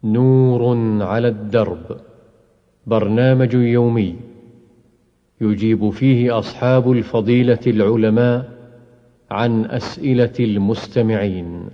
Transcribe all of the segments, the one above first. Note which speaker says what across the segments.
Speaker 1: نور على الدرب، برنامج يومي يجيب فيه أصحاب الفضيلة العلماء عن أسئلة المستمعين.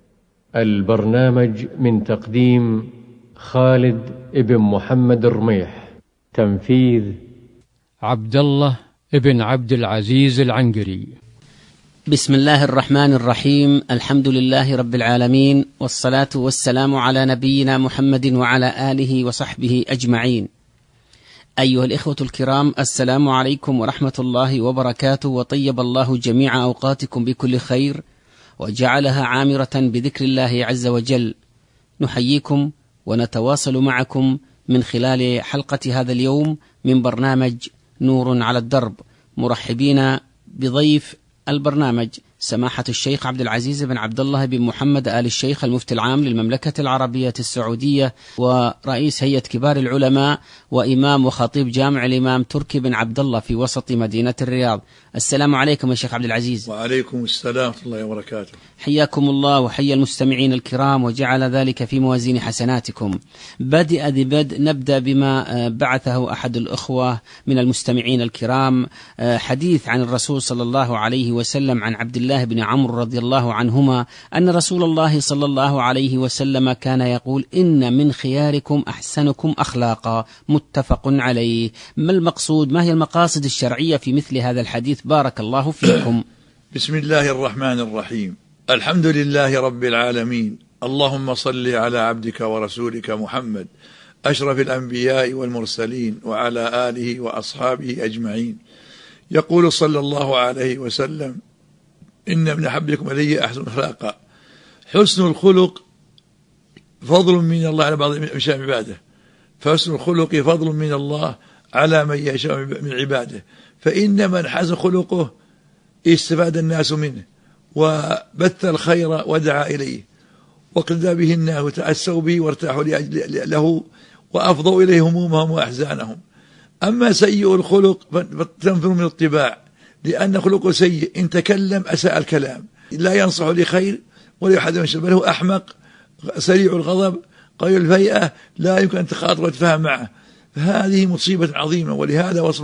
Speaker 1: البرنامج من تقديم خالد ابن محمد الرميح، تنفيذ
Speaker 2: عبد الله ابن عبد العزيز العنقري.
Speaker 3: بسم الله الرحمن الرحيم. الحمد لله رب العالمين، والصلاة والسلام على نبينا محمد وعلى آله وصحبه أجمعين. أيها الإخوة الكرام، السلام عليكم ورحمة الله وبركاته، وطيب الله جميع أوقاتكم بكل خير وجعلها عامرة بذكر الله عز وجل. نحييكم ونتواصل معكم من خلال حلقة هذا اليوم من برنامج نور على الدرب، مرحبين بضيف البرنامج سماحة الشيخ عبد العزيز بن عبد الله بن محمد آل الشيخ، المفتي العام للمملكة العربية السعودية ورئيس هيئة كبار العلماء وإمام وخطيب جامع الإمام تركي بن عبد الله في وسط مدينة الرياض. السلام عليكم يا شيخ عبد العزيز.
Speaker 4: وعليكم السلام ورحمة الله وبركاته.
Speaker 3: حياكم الله وحيا المستمعين الكرام وجعل ذلك في موازين حسناتكم. نبدأ بما بعثه أحد الأخوة من المستمعين الكرام، حديث عن الرسول صلى الله عليه وسلم عن عبد الله بن عمرو رضي الله عنهما أن رسول الله صلى الله عليه وسلم كان يقول: إن من خياركم أحسنكم أخلاقا، متفق عليه. ما المقصود؟ ما هي المقاصد الشرعية في مثل هذا الحديث؟ بارك الله فيكم.
Speaker 4: بسم الله الرحمن الرحيم. الحمد لله رب العالمين، اللهم صل على عبدك ورسولك محمد أشرف الأنبياء والمرسلين وعلى آله وأصحابه أجمعين. يقول صلى الله عليه وسلم: إن من أحبكم إلي أحسن أخلاقا. حسن الخلق فضل من الله على بعض من عباده، فحسن الخلق فضل من الله على من يشاء من عباده، فإن من حسن خلقه استفاد الناس منه وبث الخير ودعا إليه، واقتدى به الناس وتأسوا به وارتاحوا له وأفضوا إليه همومهم وأحزانهم. أما سيء الخلق فتنفر من الطباع، لأن خلقه سيء، إن تكلم أساء الكلام، لا ينصح لخير ولا يحد من شر، بل هو أحمق سريع الغضب قليل الفيئة، لا يمكن أن تخاطب وتفهم معه. فهذه مصيبة عظيمة، ولهذا وصف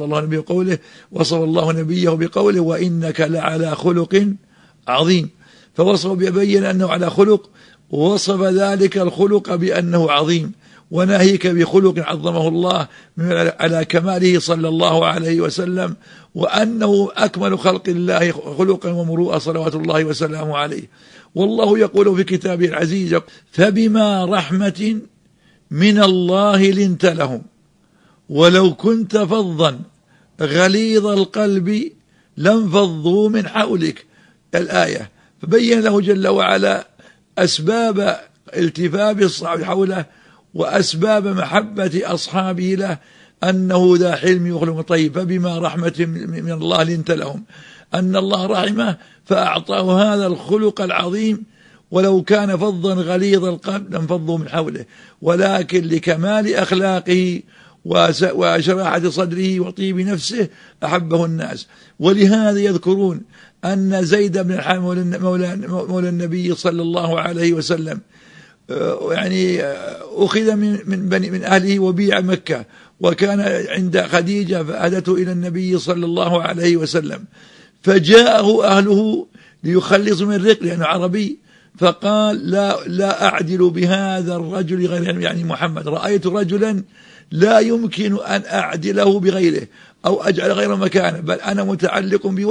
Speaker 4: الله نبيه بقوله: وإنك لعلى خلق عظيم. فوصفه بيبين أنه على خلق، ووصف ذلك الخلق بأنه عظيم، وناهيك بخلق عظمه الله على كماله صلى الله عليه وسلم، وأنه أكمل خلق الله خلقا ومروءة صلوات الله وسلامه عليه. والله يقول في كتابه العزيز: فبما رحمة من الله لنت لهم ولو كنت فظا غليظ القلب لانفضوا من حولك. الآية. فبين له جل وعلا أسباب التفاف الصحابة حوله وأسباب محبة أصحابه له، أنه ذا حلم وخلق طيب. فبما رحمة من الله لنت لهم، أن الله رحمه فأعطاه هذا الخلق العظيم، ولو كان فظا غليظ القلب لانفضوا من حوله، ولكن لكمال أخلاقه وشراحة صدره وطيب نفسه أحبه الناس. ولهذا يذكرون أن زيد بن الحارث مولى النبي صلى الله عليه وسلم يعني أخذ من أهله وبيع مكة، وكان عند خديجة فأهدته إلى النبي صلى الله عليه وسلم، فجاءه أهله ليخلصوا من الرق لأنه عربي، فقال: لا أعدل بهذا الرجل غير يعني محمد، رأيت رجلا لا يمكن أن أعدله بغيره أو أجعل غير مكانه، بل أنا متعلق به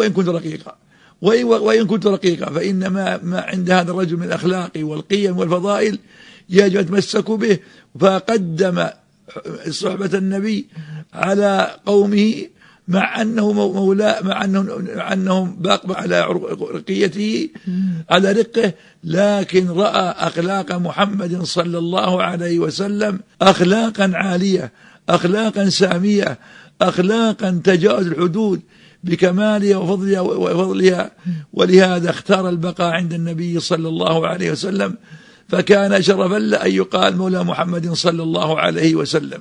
Speaker 4: وإن كنت رقيقا فإن ما عند هذا الرجل من الأخلاق والقيم والفضائل يجب أن يتمسكوا به. فقدم صحبة النبي على قومه، مع أنه مولاه، مع أنهم باق على رقيته على رقه، لكن رأى أخلاق محمد صلى الله عليه وسلم أخلاقا عالية، أخلاقا سامية، أخلاقا تجاوز الحدود بكمالها وفضلها، ولهذا اختار البقاء عند النبي صلى الله عليه وسلم، فكان شرفا له أن يقال مولى محمد صلى الله عليه وسلم.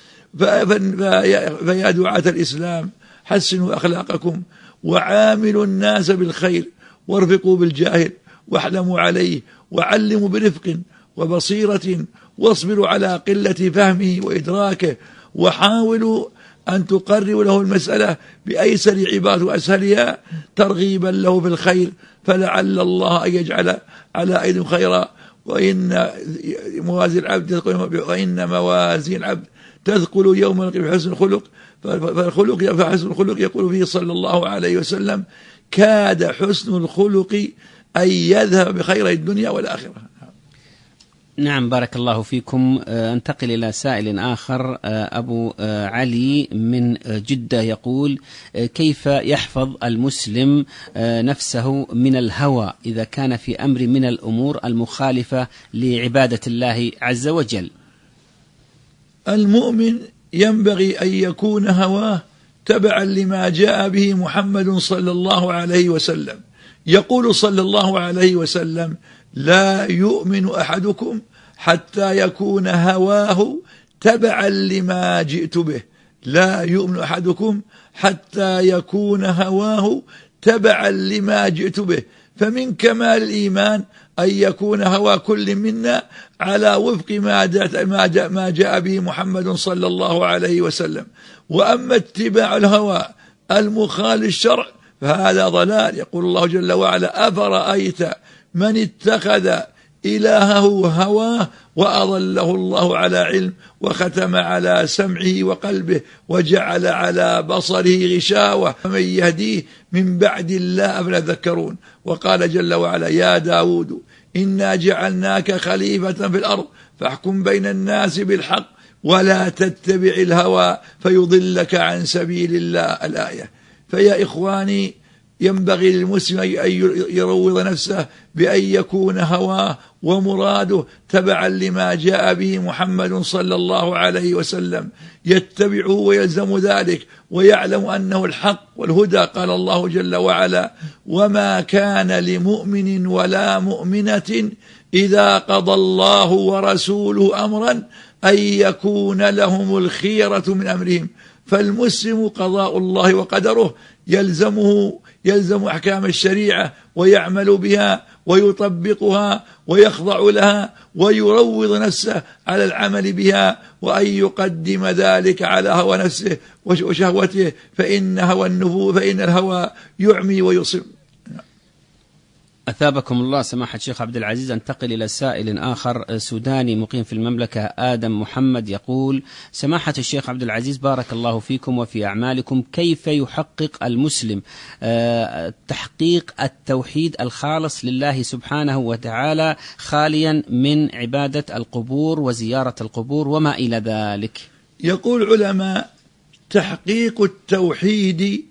Speaker 4: فيا دعاة الإسلام، حسنوا أخلاقكم وعاملوا الناس بالخير، وارفقوا بالجاهل واحلموا عليه، وعلموا برفق، وبصيرة، واصبروا على قلة فهمه وإدراكه، وحاولوا أن تقرروا له المسألة بأيسر عباد وأسهلها ترغيبا له في الخير، فلعل الله أن يجعل على أيديهم خيرا. وإن موازين العبد تثقل يوم بحسن الخلق، فحسن الخلق يقول فيه صلى الله عليه وسلم: كاد حسن الخلق أن يذهب بخير الدنيا والآخرة.
Speaker 3: نعم، بارك الله فيكم. انتقل إلى سائل آخر. أبو علي من جدة يقول: كيف يحفظ المسلم نفسه من الهوى إذا كان في أمر من الأمور المخالفة لعبادة الله عز وجل؟
Speaker 4: المؤمن ينبغي أن يكون هواه تبعا لما جاء به محمد صلى الله عليه وسلم. يقول صلى الله عليه وسلم: لا يؤمن أحدكم حتى يكون هواه تبعا لما جئت به. لا يؤمن أحدكم حتى يكون هواه تبعا لما جئت به. فمن كمال الإيمان أن يكون هوى كل منا على وفق ما جاء به محمد صلى الله عليه وسلم. وأما اتباع الهوى المخالف الشرع فهذا ضلال. يقول الله جل وعلا: أفرأيت من اتخذ إلهه هواه وأضله الله على علم وختم على سمعه وقلبه وجعل على بصره غشاوة فمن يهديه من بعد الله أفلا تذكرون. وقال جل وعلا: يا داود إنا جعلناك خليفة في الأرض فاحكم بين الناس بالحق ولا تتبع الهوى فيضلك عن سبيل الله. الآية. فيا إخواني، ينبغي للمسلم أن يروض نفسه بأن يكون هواه ومراده تبعا لما جاء به محمد صلى الله عليه وسلم، يتبعه ويلزم ذلك ويعلم أنه الحق والهدى. قال الله جل وعلا: وما كان لمؤمن ولا مؤمنة إذا قضى الله ورسوله أمرا أن يكون لهم الخيرة من أمرهم. فالمسلم قضاء الله وقدره يلزم أحكام الشريعة ويعمل بها ويطبقها ويخضع لها ويروض نفسه على العمل بها، وأن يقدم ذلك على هوى نفسه وشهوته، فإن الهوى يعمي ويصم.
Speaker 3: أثابكم الله سماحة الشيخ عبد العزيز. انتقل إلى سائل آخر سوداني مقيم في المملكة، آدم محمد، يقول: سماحة الشيخ عبد العزيز، بارك الله فيكم وفي أعمالكم، كيف يحقق المسلم تحقيق التوحيد الخالص لله سبحانه وتعالى خاليا من عبادة القبور وزيارة القبور وما إلى ذلك؟
Speaker 4: يقول علماء: تحقيق التوحيد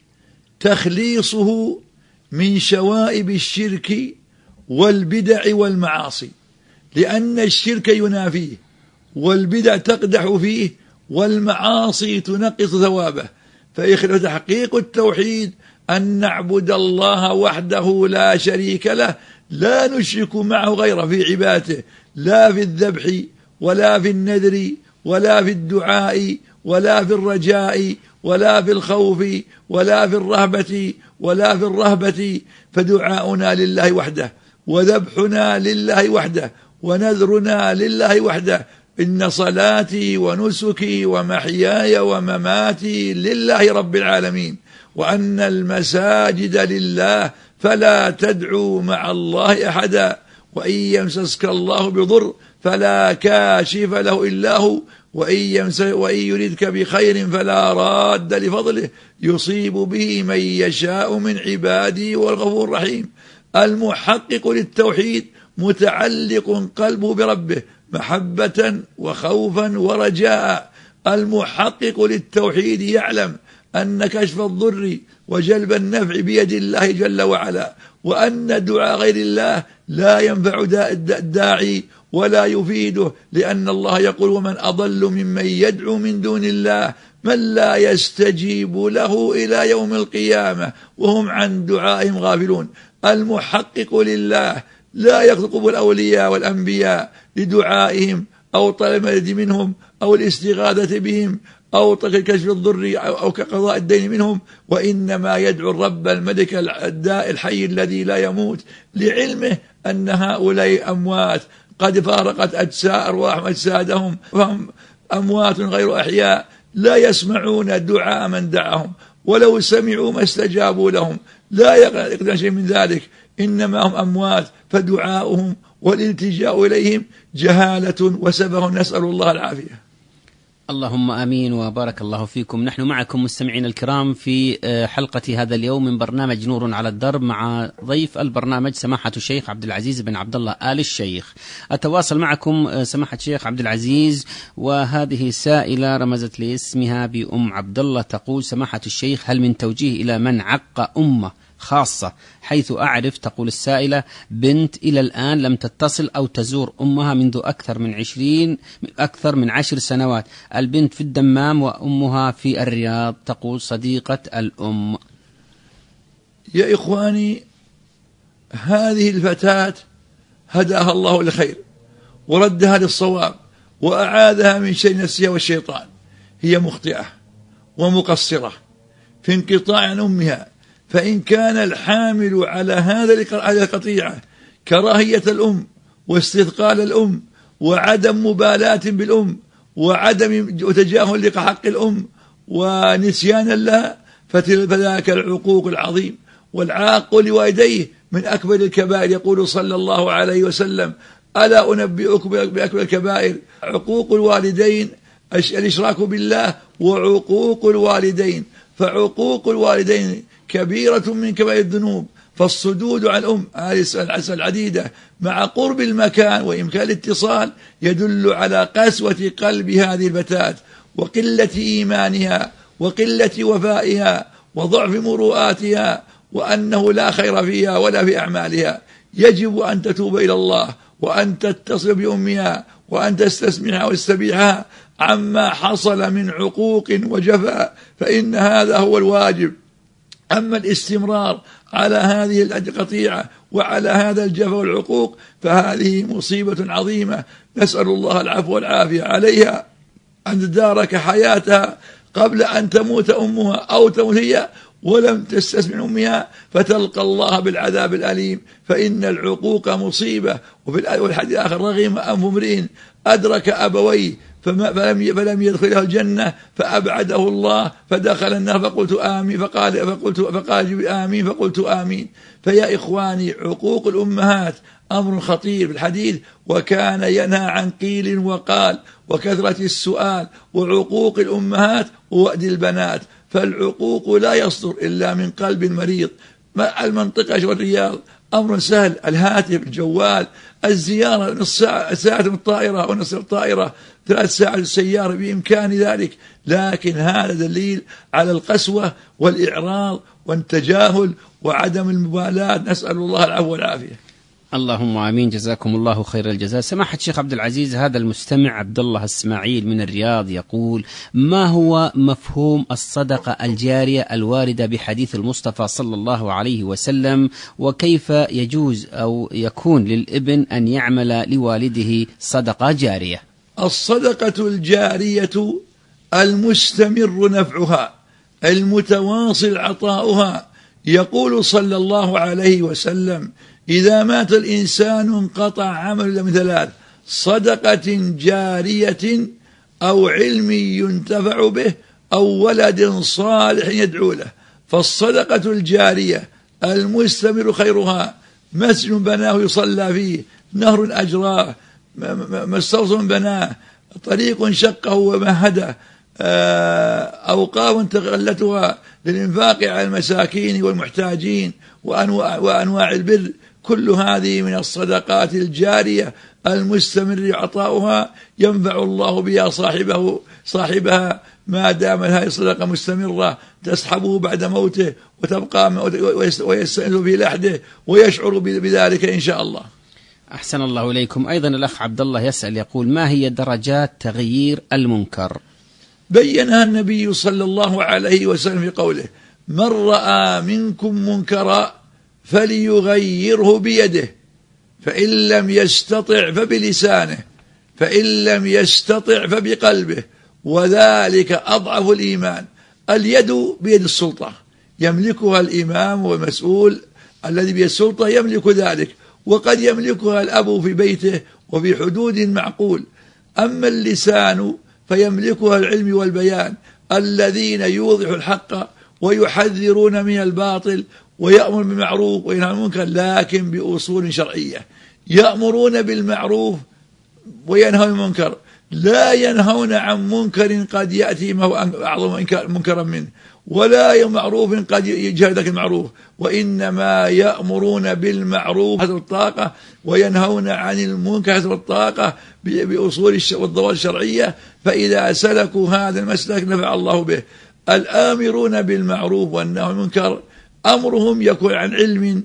Speaker 4: تخليصه من شوائب الشرك والبدع والمعاصي، لأن الشرك ينافيه والبدع تقدح فيه والمعاصي تنقص ثوابه. فتحقيق التوحيد أن نعبد الله وحده لا شريك له، لا نشرك معه غيره في عبادته، لا في الذبح ولا في النذر ولا في الدعاء ولا في الرجاء ولا في الخوف ولا في الرهبة ولا في الرهبة. فدعاؤنا لله وحده، وذبحنا لله وحده، ونذرنا لله وحده. إن صلاتي ونسكي ومحياي ومماتي لله رب العالمين، وأن المساجد لله فلا تدعوا مع الله أحدا، وإن يمسسك الله بضر فلا كاشف له إلا هو، وإن يردك بخير فلا راد لفضله يصيب به من يشاء من عباده والغفور الرحيم. المحقق للتوحيد متعلق قلبه بربه محبة وخوفا ورجاء. المحقق للتوحيد يعلم أن كشف الضر وجلب النفع بيد الله جل وعلا، وأن دعاء غير الله لا ينفع الداعي ولا يفيده، لأن الله يقول: ومن أضل ممن يدعو من دون الله من لا يستجيب له إلى يوم القيامة وهم عن دعائهم غافلون. المحقق لله لا يطلب الأولياء والأنبياء لدعائهم أو طلب المدد منهم أو الاستغاثة بهم أو كشف الضر أو كقضاء الدين منهم، وإنما يدعو الرب الملك الحي الذي لا يموت، لعلمه أن هؤلاء أموات قد فارقت أرواحهم أجسادهم، فهم أموات غير أحياء لا يسمعون دعاء من دعاهم، ولو سمعوا ما استجابوا لهم، لا يقدر شيء من ذلك، إنما هم أموات، فدعاؤهم والالتجاء إليهم جهالة وسفه، نسأل الله العافية.
Speaker 3: اللهم آمين وبارك الله فيكم. نحن معكم مستمعين الكرام في حلقة هذا اليوم من برنامج نور على الدرب، مع ضيف البرنامج سماحة الشيخ عبد العزيز بن عبد الله آل الشيخ. أتواصل معكم سماحة الشيخ عبد العزيز، وهذه سائلة رمزت لاسمها بأم عبد الله، تقول: سماحة الشيخ، هل من توجيه إلى من عق أمه خاصة، حيث أعرف، تقول السائلة، بنت إلى الآن لم تتصل أو تزور أمها منذ أكثر من 10 سنوات، البنت في الدمام وأمها في الرياض، تقول صديقة الأم.
Speaker 4: يا إخواني، هذه الفتاة هداها الله لخير وردها للصواب وأعاذها من شر نفسها والشيطان. هي مخطئة ومقصرة في انقطاع عن أمها، فإن كان الحامل على هذا القطيعة كراهية الأم واستثقال الأم وعدم مبالاة بالأم وعدم تجاهل لحق الأم ونسيانا لها، فذاك العقوق العظيم. والعاق لوالديه من أكبر الكبائر، يقول صلى الله عليه وسلم: ألا أنبئكم بأكبر الكبائر؟ عقوق الوالدين، الإشراك بالله وعقوق الوالدين. فعقوق الوالدين كبيرة من كبائر الذنوب، فالصدود عن الأم العديدة مع قرب المكان وإمكان الاتصال يدل على قسوة قلب هذه الفتاة وقلة إيمانها وقلة وفائها وضعف مروءاتها، وأنه لا خير فيها ولا في أعمالها. يجب أن تتوب إلى الله وأن تتصل بأمها وأن تستسمعها وتستبيحها عما حصل من عقوق وجفاء، فإن هذا هو الواجب. أما الاستمرار على هذه القطيعة وعلى هذا الجفاء والعقوق فهذه مصيبة عظيمة، نسأل الله العفو والعافية. عليها أن تدارك حياتها قبل أن تموت أمها أو تموت هي ولم تستسمع أمها، فتلقى الله بالعذاب الأليم، فإن العقوق مصيبة. والحديث الآخر: رغم أنف امرئ أدرك أبويه فلم يدخله الجنة فأبعده الله فدخل النار فقلت آمين، فقال جبريل آمين فقلت آمين. فيا إخواني، عقوق الأمهات أمر خطير في الحديث: وكان ينهى عن قيل وقال وكثرة السؤال وعقوق الأمهات ووأد البنات. فالعقوق لا يصدر إلا من قلب مريض. المنطقة والرياض أمر سهل، الهاتف، الجوال، الزيارة، نص ساعة من الطائرة ونصف الطائرة، 3 ساعات السيارة، بإمكان ذلك. لكن هذا دليل على القسوة والإعراض والتجاهل وعدم المبالاة، نسأل الله العفو والعافية.
Speaker 3: اللهم آمين، جزاكم الله خير الجزاء. سماحة الشيخ عبد العزيز، هذا المستمع عبد الله إسماعيل من الرياض يقول: ما هو مفهوم الصدقة الجارية الواردة بحديث المصطفى صلى الله عليه وسلم، وكيف يجوز أو يكون للابن أن يعمل لوالده صدقة جارية؟
Speaker 4: الصدقة الجارية المستمر نفعها المتواصل عطاؤها. يقول صلى الله عليه وسلم: إذا مات الإنسان انقطع عمل من 3: صدقة جارية أو علم ينتفع به أو ولد صالح يدعو له. فالصدقة الجارية المستمر خيرها مسجد بناه يصلى فيه، نهر أجراه، مستوصل بناه، طريق شقه ومهده، أوقاف تغلتها للإنفاق على المساكين والمحتاجين وأنواع البر. كل هذه من الصدقات الجارية المستمر عطاؤها ينفع الله بها صاحبها ما دام هذه الصدقة مستمرة تسحبه بعد موته وتبقى ويستأنس في لحده ويشعر بذلك إن شاء الله.
Speaker 3: أحسن الله إليكم. أيضا الأخ عبد الله يسأل يقول: ما هي درجات تغيير المنكر؟
Speaker 4: بينها النبي صلى الله عليه وسلم في قوله: من رأى منكم منكرا فليغيره بيده، فإن لم يستطع فبلسانه، فإن لم يستطع فبقلبه، وذلك أضعف الإيمان. اليد بيد السلطة يملكها الإمام والمسؤول الذي بيد السلطة يملك ذلك، وقد يملكها الأب في بيته وفي حدود معقول. أما اللسان فيملكها العلم والبيان الذين يوضح الحق ويحذرون من الباطل ويأمر بالمعروف وينهى عن المنكر، لكن بأصول شرعية. يأمرون بالمعروف وينهون عن المنكر، لا ينهون عن منكر قد يأتي ما هو أعظم منكرا منه، ولا معروف قد يجهل ذاك المعروف، وإنما يأمرون بالمعروف حسب الطاقة وينهون عن المنكر حسب الطاقة بأصول والضوابط الشرعية. فإذا سلكوا هذا المسلك نفع الله به. الآمرون بالمعروف والنهي عن المنكر أمرهم يكون عن علم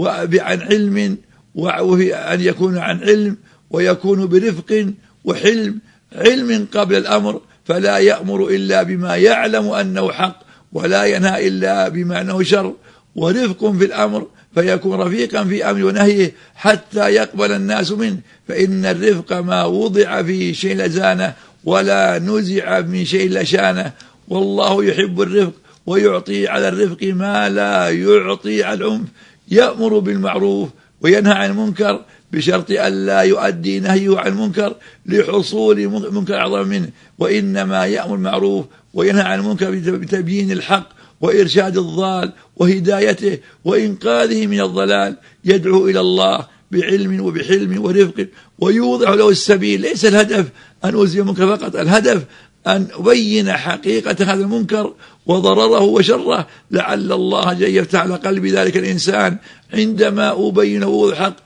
Speaker 4: وأن يكون عن علم ويكون برفق وحلم. علم قبل الأمر، فلا يأمر إلا بما يعلم أنه حق ولا ينهى إلا بما أنه شر. ورفق في الأمر، فيكون رفيقا في أمر ونهيه حتى يقبل الناس منه، فإن الرفق ما وضع في شيء لزانه ولا نزع من شيء لشانه. والله يحب الرفق ويعطي على الرفق ما لا يعطي على العنف. يأمر بالمعروف وينهى عن المنكر بشرط ألا يؤدي نهيه عن المنكر لحصول منكر أعظم منه، وإنما يأمر بالمعروف وينهى عن المنكر بتبيين الحق وإرشاد الضال وهدايته وإنقاذه من الضلال. يدعو إلى الله بعلم وبحلم ورفق ويوضح له السبيل. ليس الهدف أن أزيل المنكر فقط، الهدف أن أبين حقيقة هذا المنكر وضرره وشره، لعل الله جل يفتح على قلب ذلك الإنسان عندما أبينه الحق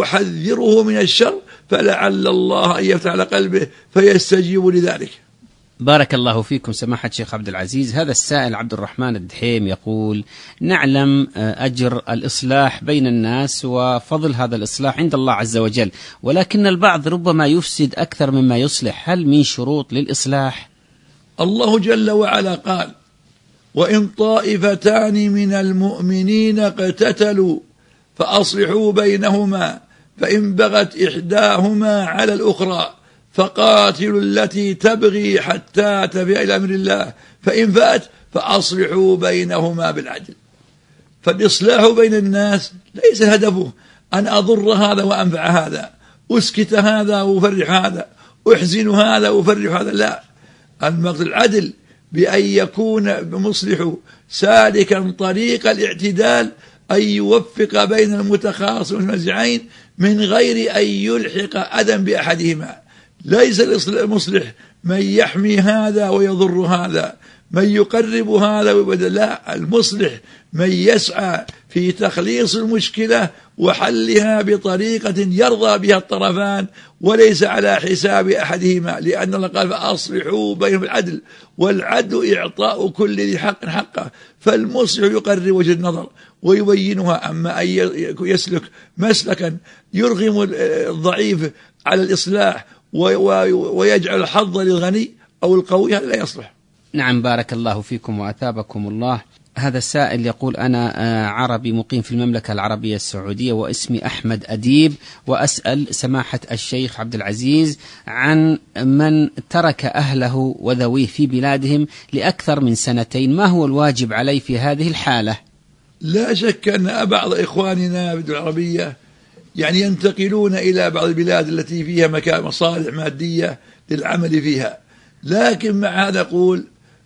Speaker 4: وأحذره من الشر، فلعل الله أن يفتح على قلبه فيستجيب لذلك.
Speaker 3: بارك الله فيكم سماحة شيخ عبد العزيز. هذا السائل عبد الرحمن الدحيم يقول: نعلم أجر الإصلاح بين الناس وفضل هذا الإصلاح عند الله عز وجل، ولكن البعض ربما يفسد أكثر مما يصلح، هل من شروط للإصلاح؟
Speaker 4: الله جل وعلا قال: وإن طائفتان من المؤمنين اقتتلوا فأصلحوا بينهما فإن بغت إحداهما على الأخرى فقاتلوا التي تبغي حتى تفيء إلى أمر الله فإن فأت فأصلحوا بينهما بالعدل. فالإصلاح بين الناس ليس هدفه أن أضر هذا وأنفع هذا، أسكت هذا وأفرح هذا، أحزن هذا وأفرح هذا، لا. المقصد العدل بأن يكون مصلح سالكا طريق الاعتدال، أن يوفق بين المتخاصمين والمنازعين من غير أن يلحق أذى بأحدهما. ليس المصلح من يحمي هذا ويضر هذا، من يقرب هذا ويبدل، لا. المصلح من يسعى في تخليص المشكلة وحلها بطريقة يرضى بها الطرفان وليس على حساب أحدهما، لأن الله قال: فأصلحوا بينهم بالعدل، والعدل إعطاء كل ذي حق حقه. فالمصلح يقرب وجه النظر ويبينها. أما أن يسلك مسلكا يرغم الضعيف على الإصلاح ويجعل الحظ للغني أو القوي، هذا لا يصلح.
Speaker 3: نعم، بارك الله فيكم وأثابكم الله. هذا السائل يقول: أنا عربي مقيم في المملكة العربية السعودية واسمي أحمد أديب، وأسأل سماحة الشيخ عبد العزيز عن من ترك أهله وذويه في بلادهم لأكثر من 2 ما هو الواجب عليه في هذه الحالة؟
Speaker 4: لا شك أن بعض إخواننا بالدول العربية ينتقلون إلى بعض البلاد التي فيها مصالح مادية للعمل فيها، لكن مع هذا أقول: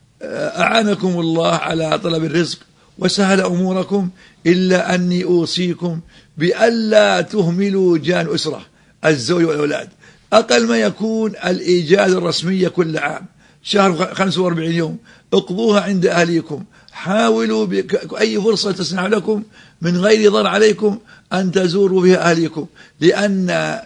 Speaker 4: أعانكم الله على طلب الرزق وسهل أموركم، إلا أني أوصيكم بألا تهملوا جانب الأسرة، الزوج والأولاد. أقل ما يكون الإجازة الرسمية كل عام شهر 45 يوم اقضوها عند أهليكم. حاولوا بأي فرصة تسنح لكم من غير ضرر عليكم أن تزوروا بها أهليكم، لأن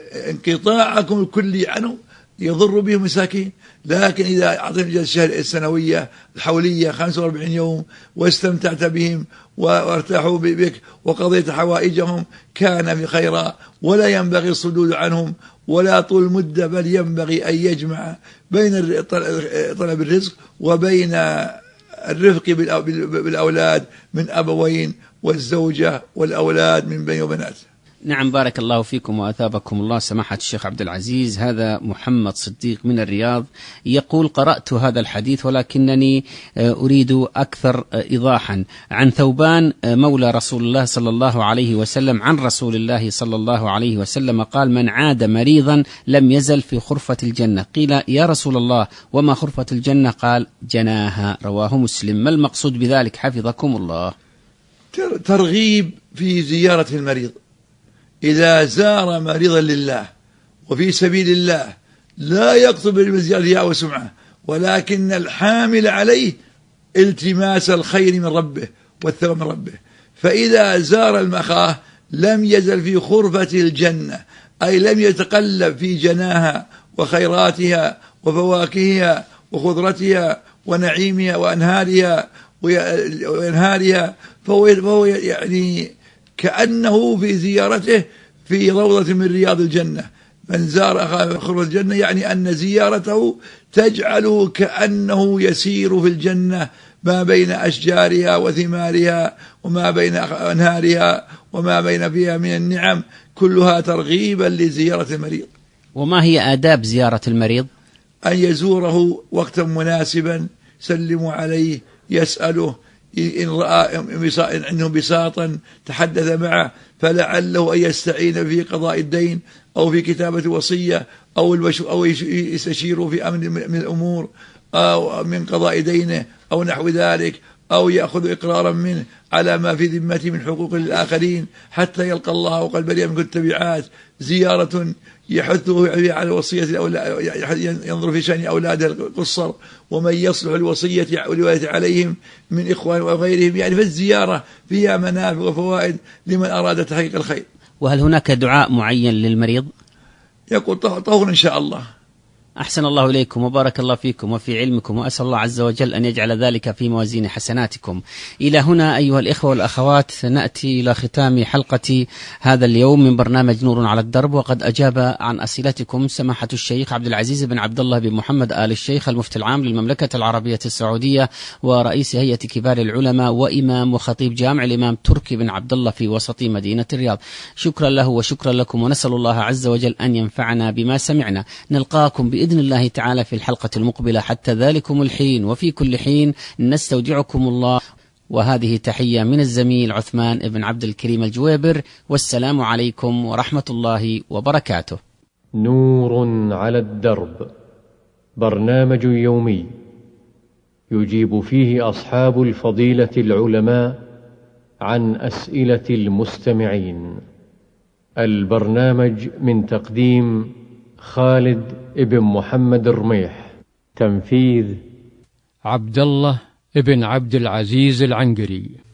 Speaker 4: انقطاعكم الكلي عنهم يضر بهم مساكين. لكن إذا أعطيهم الإجازة السنوية الحولية 45 يوم واستمتعت بهم وارتاحوا بك وقضيت حوائجهم كان في خيرا، ولا ينبغي الصدود عنهم ولا طول المدة، بل ينبغي أن يجمع بين طلب الرزق وبين الرفق بالأولاد من أبوين والزوجة والأولاد من بني وبنات.
Speaker 3: نعم، بارك الله فيكم وأثابكم الله سماحة الشيخ عبد العزيز. هذا محمد صديق من الرياض يقول: قرأت هذا الحديث ولكنني أريد أكثر إيضاحا. عن ثوبان مولى رسول الله صلى الله عليه وسلم عن رسول الله صلى الله عليه وسلم قال: من عاد مريضا لم يزل في خرفة الجنة. قيل: يا رسول الله وما خرفة الجنة؟ قال: جناها. رواه مسلم. ما المقصود بذلك حفظكم الله؟
Speaker 4: ترغيب في زيارة المريض. إذا زار مريضا لله وفي سبيل الله لا يقصد بالزيارة رياء وسمعة، ولكن الحامل عليه التماس الخير من ربه والثواب من ربه، فإذا زار المخاه لم يزل في خرفة الجنة، أي لم يتقلب في جناها وخيراتها وفواكهها وخضرتها ونعيمها وأنهارها، فهو يعني كأنه في زيارته في روضة من رياض الجنة. من زار خرفة الجنة يعني أن زيارته تجعله كأنه يسير في الجنة ما بين أشجارها وثمارها وما بين أنهارها وما بين فيها من النعم، كلها ترغيبا لزيارة المريض.
Speaker 3: وما هي آداب زيارة المريض؟
Speaker 4: أن يزوره وقتا مناسبا، يسلم عليه، يسأله، إن رأى عنه بساطا تحدث معه، فلعله أن يستعين في قضاء الدين أو في كتابة وصية أو يستشير في أمر من الأمور أو من قضاء دينه أو نحو ذلك، أو يأخذ إقرارا منه على ما في ذمته من حقوق الآخرين حتى يلقى الله وقد برئ من كل التبعات. زيارة يحثه على وصية ينظر في شأن أولاده القصر ومن يصلح الوصية والولاية عليهم من إخوان وغيرهم، يعني فالزيارة فيها منافع وفوائد لمن أراد تحقيق الخير.
Speaker 3: وهل هناك دعاء معين للمريض؟
Speaker 4: يقول طهور إن شاء الله.
Speaker 3: أحسن الله إليكم وبارك الله فيكم وفي علمكم، وأسأل الله عز وجل أن يجعل ذلك في موازين حسناتكم. إلى هنا أيها الإخوة والأخوات نأتي إلى ختام حلقة هذا اليوم من برنامج نور على الدرب، وقد أجاب عن أسئلتكم سماحة الشيخ عبد العزيز بن عبد الله بن محمد آل الشيخ المفتي العام للمملكة العربية السعودية ورئيس هيئة كبار العلماء وإمام وخطيب جامع الإمام تركي بن عبد الله في وسط مدينة الرياض. شكرا له وشكرا لكم، ونسأل الله عز وجل أن ينفعنا بما سمعنا. نلقاكم بإذن الله تعالى في الحلقة المقبلة، حتى ذلكم الحين وفي كل حين نستودعكم الله. وهذه تحية من الزميل عثمان بن عبد الكريم الجويبر، والسلام عليكم ورحمة الله وبركاته.
Speaker 1: نور على الدرب، برنامج يومي يجيب فيه أصحاب الفضيلة العلماء عن أسئلة المستمعين. البرنامج من تقديم خالد ابن محمد الرميح، تنفيذ
Speaker 2: عبد الله ابن عبد العزيز العنقري.